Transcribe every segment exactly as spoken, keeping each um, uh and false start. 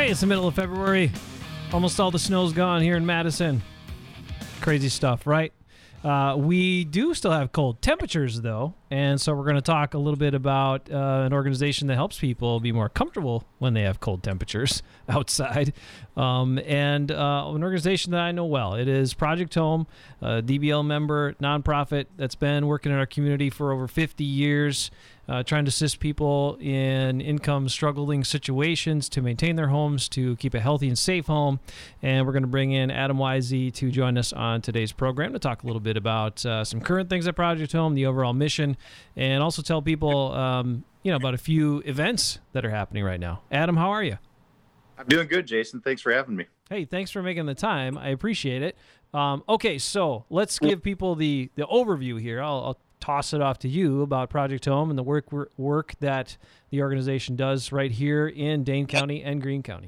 Hey, it's the middle of February. Almost all the snow's gone here in Madison. Crazy stuff, right? Uh, we do still have cold temperatures, though, and so we're going to talk a little bit about uh, an organization that helps people be more comfortable when they have cold temperatures outside, um, and uh, an organization that I know well. It is Project Home, a D B L member, nonprofit that's been working in our community for over fifty years, uh, trying to assist people in income struggling situations to maintain their homes, to keep a healthy and safe home. And we're going to bring in Adam Wisey to join us on today's program to talk a little bit about uh, some current things at Project Home, the overall mission, and also tell people, um, you know, about a few events that are happening right now. Adam, how are you? I'm doing good, Jason. Thanks for having me. Hey, thanks for making the time. I appreciate it. Um, okay, so let's give people the, the overview here. I'll, I'll toss it off to you about Project Home and the work work that the organization does right here in Dane County and Greene County.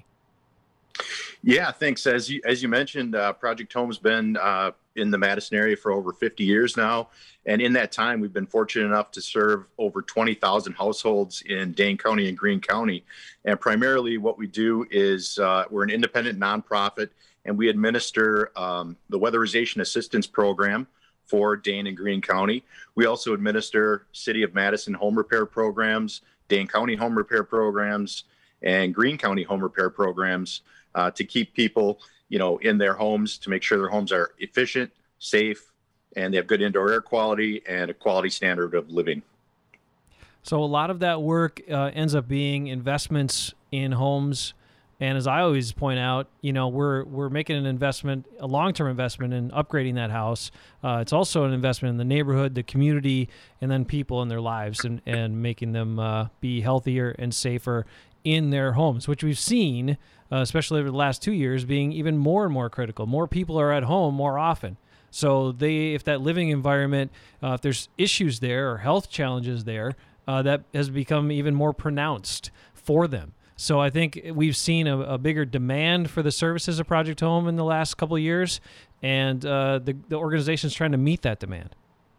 Yeah, thanks. As you as you mentioned, uh, Project Home's been uh, in the Madison area for over fifty years now, and in that time, we've been fortunate enough to serve over twenty thousand households in Dane County and Greene County. And primarily, what we do is uh, we're an independent nonprofit, and we administer um, the Weatherization Assistance Program for Dane and Greene County. We also administer City of Madison home repair programs, Dane County home repair programs, and Greene County home repair programs uh, to keep people, you know, in their homes, to make sure their homes are efficient, safe, and they have good indoor air quality and a quality standard of living. So a lot of that work uh, ends up being investments in homes. And as I always point out, you know, we're we're making an investment, a long-term investment in upgrading that house. Uh, it's also an investment in the neighborhood, the community, and then people in their lives, and, and making them uh, be healthier and safer in their homes, which we've seen, uh, especially over the last two years, being even more and more critical. More people are at home more often. So they, if that living environment, uh, if there's issues there or health challenges there, uh, that has become even more pronounced for them. So I think we've seen a, a bigger demand for the services of Project Home in the last couple of years, and uh, the, the organization's trying to meet that demand.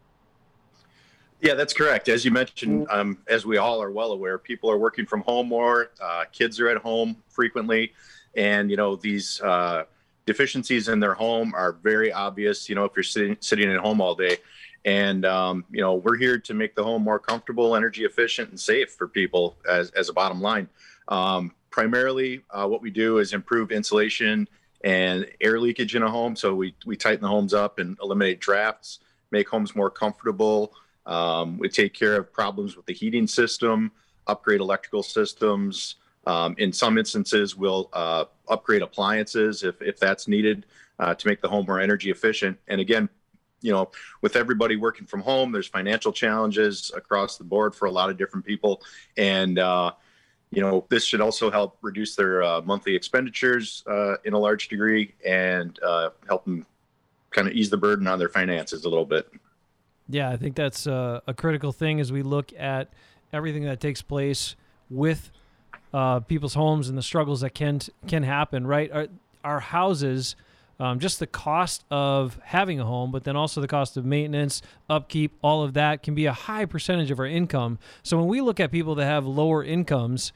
Yeah, that's correct. As you mentioned, um, as we all are well aware, people are working from home more. Uh, kids are at home frequently, and you know these uh, deficiencies in their home are very obvious. You know, if you're sitting sitting at home all day, and um, you know we're here to make the home more comfortable, energy efficient, and safe for people. As as a bottom line. Um, primarily, uh, what we do is improve insulation and air leakage in a home. So we, we tighten the homes up and eliminate drafts, make homes more comfortable. Um, we take care of problems with the heating system, upgrade electrical systems. Um, in some instances, we'll uh, upgrade appliances if, if that's needed uh, to make the home more energy efficient. And again, you know, with everybody working from home, there's financial challenges across the board for a lot of different people. And, uh, You know, this should also help reduce their uh, monthly expenditures uh, in a large degree and uh, help them kind of ease the burden on their finances a little bit. Yeah, I think that's uh, a critical thing as we look at everything that takes place with uh, people's homes and the struggles that can can happen, right? Our, our houses, um, just the cost of having a home, but then also the cost of maintenance, upkeep, all of that can be a high percentage of our income. So when we look at people that have lower incomes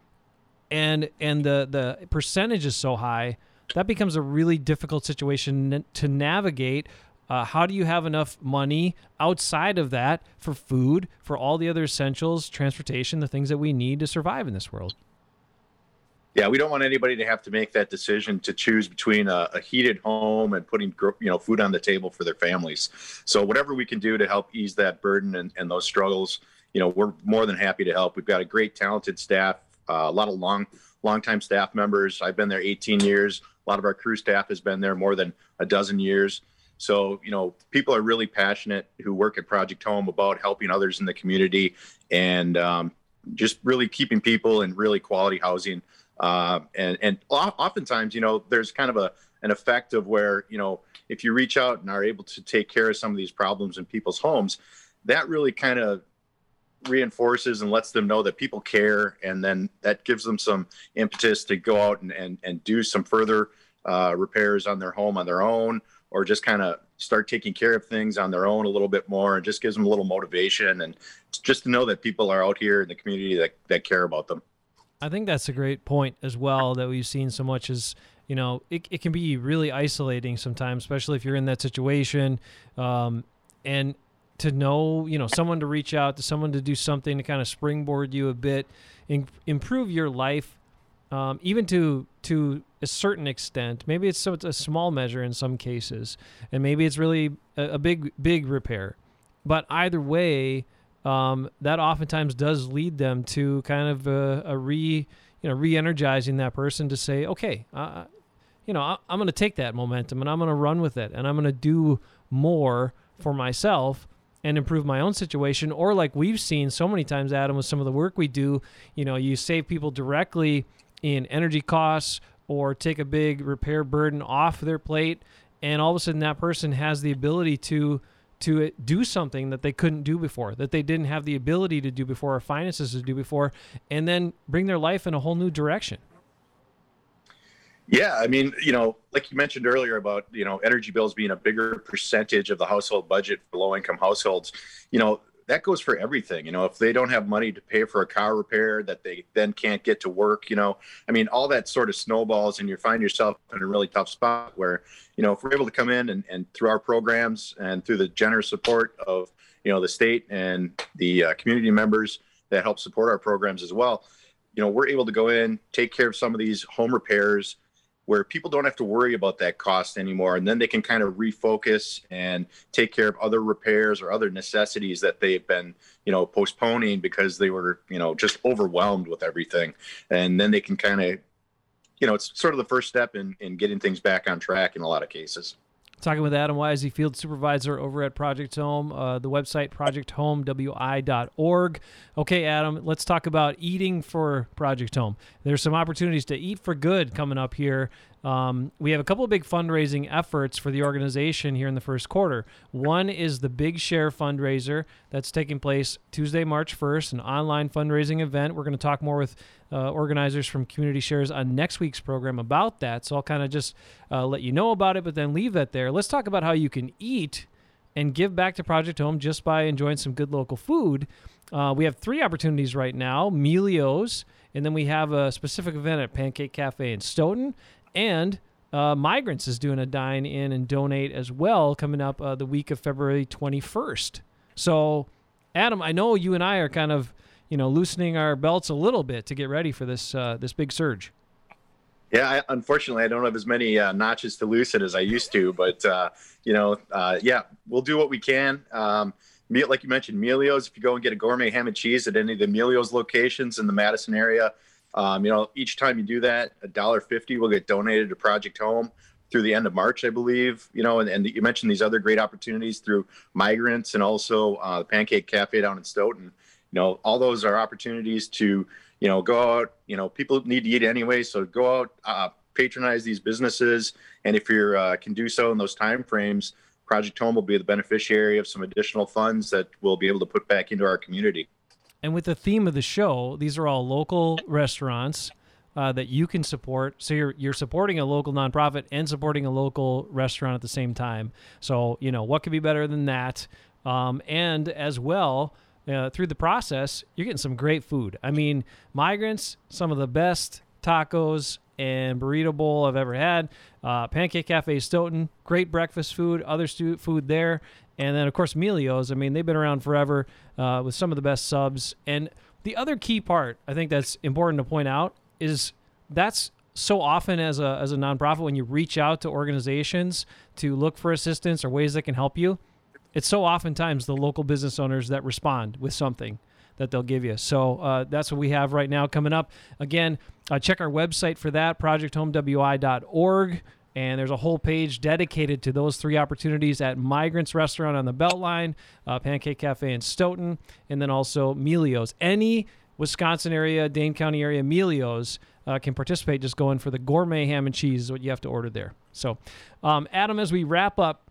and and the, the percentage is so high, that becomes a really difficult situation to navigate. Uh, how do you have enough money outside of that for food, for all the other essentials, transportation, the things that we need to survive in this world? Yeah, we don't want anybody to have to make that decision to choose between a, a heated home and putting you know food on the table for their families. So whatever we can do to help ease that burden and, and those struggles, you know, we're more than happy to help. We've got a great, talented staff, uh, a lot of long, long-time staff members. I've been there eighteen years. A lot of our crew staff has been there more than a dozen years. So, you know, people are really passionate who work at Project Home about helping others in the community and um, just really keeping people in really quality housing. Uh, and, and oftentimes, you know, there's kind of a, an effect of where, you know, if you reach out and are able to take care of some of these problems in people's homes, that really kind of reinforces and lets them know that people care. And then that gives them some impetus to go out and, and, and do some further uh, repairs on their home on their own, or just kind of start taking care of things on their own a little bit more, and just gives them a little motivation and just to know that people are out here in the community that, that care about them. I think that's a great point as well that we've seen so much is, you know, it, it can be really isolating sometimes, especially if you're in that situation. Um, and to know, you know, someone to reach out to, someone to do something to kind of springboard you a bit, in, improve your life, um, even to to a certain extent. Maybe it's, so it's a small measure in some cases, and maybe it's really a, a big, big repair. But either way, Um, that oftentimes does lead them to kind of a, a re, you know, re-energizing that person to say, okay, uh, you know, I, I'm going to take that momentum and I'm going to run with it and I'm going to do more for myself and improve my own situation. Or like we've seen so many times, Adam, with some of the work we do, you know, you save people directly in energy costs or take a big repair burden off their plate, and all of a sudden that person has the ability to to do something that they couldn't do before, that they didn't have the ability to do before, or finances to do before, and then bring their life in a whole new direction. Yeah, I mean, you know, like you mentioned earlier about, you know, energy bills being a bigger percentage of the household budget for low-income households, you know, that goes for everything. You know, if they don't have money to pay for a car repair that they then can't get to work, you know, I mean, all that sort of snowballs, and you find yourself in a really tough spot where, you know, if we're able to come in and, and through our programs and through the generous support of, you know, the state and the uh, community members that help support our programs as well, you know, we're able to go in, take care of some of these home repairs where people don't have to worry about that cost anymore. And then they can kind of refocus and take care of other repairs or other necessities that they've been, you know, postponing because they were, you know, just overwhelmed with everything. And then they can kind of, you know, it's sort of the first step in, in getting things back on track in a lot of cases. Talking with Adam Wisey, Field Supervisor over at Project Home, uh, the website project home w i dot org. Okay, Adam, let's talk about eating for Project Home. There's some opportunities to eat for good coming up here. Um, we have a couple of big fundraising efforts for the organization here in the first quarter. One is the Big Share fundraiser that's taking place Tuesday, March first, an online fundraising event. We're going to talk more with uh, organizers from Community Shares on next week's program about that. So I'll kind of just uh, let you know about it, but then leave that there. Let's talk about how you can eat and give back to Project Home just by enjoying some good local food. Uh, we have three opportunities right now, Melio's, and then we have a specific event at Pancake Cafe in Stoughton. And uh, Migrants is doing a dine in and donate as well coming up uh, the week of February twenty-first. So, Adam, I know you and I are kind of, you know, loosening our belts a little bit to get ready for this uh, this big surge. Yeah, I, unfortunately, I don't have as many uh, notches to loosen as I used to, but uh, you know, uh, yeah, we'll do what we can. Um, like you mentioned, Melio's. If you go and get a gourmet ham and cheese at any of the Melio's locations in the Madison area. Um, you know, each time you do that, a dollar fifty will get donated to Project Home through the end of March, I believe. You know, and, and you mentioned these other great opportunities through Migrants and also uh, the Pancake Cafe down in Stoughton. You know, all those are opportunities to, you know, go out. You know, people need to eat anyway, so go out, uh, patronize these businesses, and if you uh, can do so in those time frames, Project Home will be the beneficiary of some additional funds that we'll be able to put back into our community. And with the theme of the show, these are all local restaurants uh, that you can support. So you're you're supporting a local nonprofit and supporting a local restaurant at the same time. So, you know, what could be better than that? Um, and as well, uh, through the process, you're getting some great food. I mean, Migrants, some of the best tacos and burrito bowl I've ever had. Uh, Pancake Cafe Stoughton, great breakfast food, other stu- food there. And then, of course, Melio's. I mean, they've been around forever uh, with some of the best subs. And the other key part I think that's important to point out is that's so often as a as a nonprofit, when you reach out to organizations to look for assistance or ways that can help you, it's so oftentimes the local business owners that respond with something that they'll give you. So uh, that's what we have right now coming up. Again, uh, check our website for that, project home w i dot org. And there's a whole page dedicated to those three opportunities at Migrants Restaurant on the Beltline, uh, Pancake Cafe in Stoughton, and then also Melio's. Any Wisconsin area, Dane County area Melio's uh, can participate. Just going for the gourmet ham and cheese is what you have to order there. So, um, Adam, as we wrap up,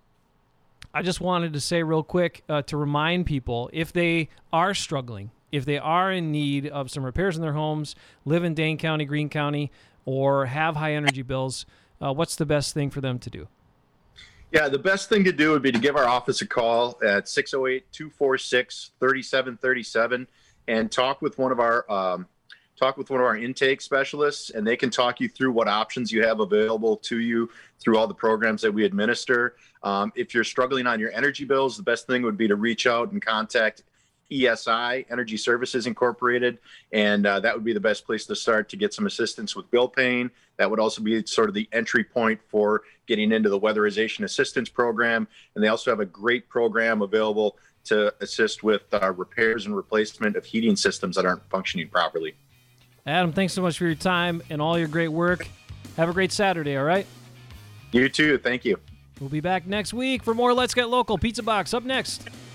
I just wanted to say real quick uh, to remind people, if they are struggling, if they are in need of some repairs in their homes, live in Dane County, Greene County, or have high energy bills, Uh, what's the best thing for them to do? Yeah, the best thing to do would be to give our office a call at six oh eight, two four six, three seven three seven and talk with one of our um, talk with one of our intake specialists, and they can talk you through what options you have available to you through all the programs that we administer. Um, if you're struggling on your energy bills, the best thing would be to reach out and contact E S I, Energy Services Incorporated, and uh, that would be the best place to start to get some assistance with bill paying. That would also be sort of the entry point for getting into the weatherization assistance program. And they also have a great program available to assist with uh, repairs and replacement of heating systems that aren't functioning properly. Adam, thanks so much for your time and all your great work. Have a great Saturday, all right? You too. Thank you. We'll be back next week for more Let's Get Local. Pizza Box up next.